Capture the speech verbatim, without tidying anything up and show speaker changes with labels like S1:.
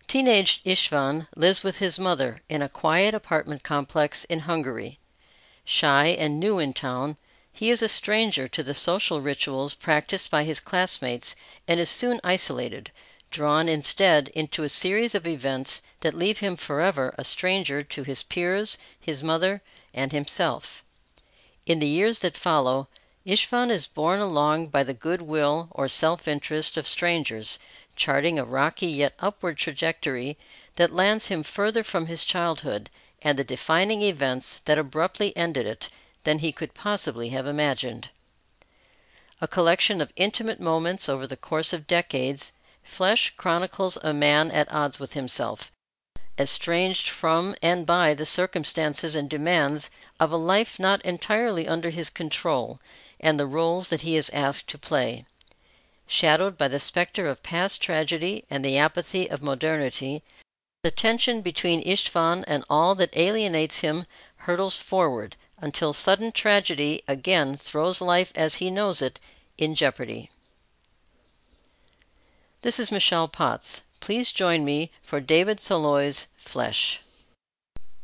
S1: Teenaged Istvan lives with his mother in a quiet apartment complex in Hungary. Shy and new in town, he is a stranger to the social rituals practiced by his classmates and is soon isolated, drawn instead into a series of events that leave him forever a stranger to his peers, his mother, and himself. In the years that follow, Istvan is borne along by the good will or self-interest of strangers, charting a rocky yet upward trajectory that lands him further from his childhood and the defining events that abruptly ended it than he could possibly have imagined. A collection of intimate moments over the course of decades, Flesh chronicles a man at odds with himself, estranged from and by the circumstances and demands of a life not entirely under his control, and the roles that he is asked to play. Shadowed by the specter of past tragedy and the apathy of modernity, the tension between Istvan and all that alienates him hurtles forward until sudden tragedy again throws life as he knows it in jeopardy. This is Michelle Potts. Please join me for David Soloi's Flesh.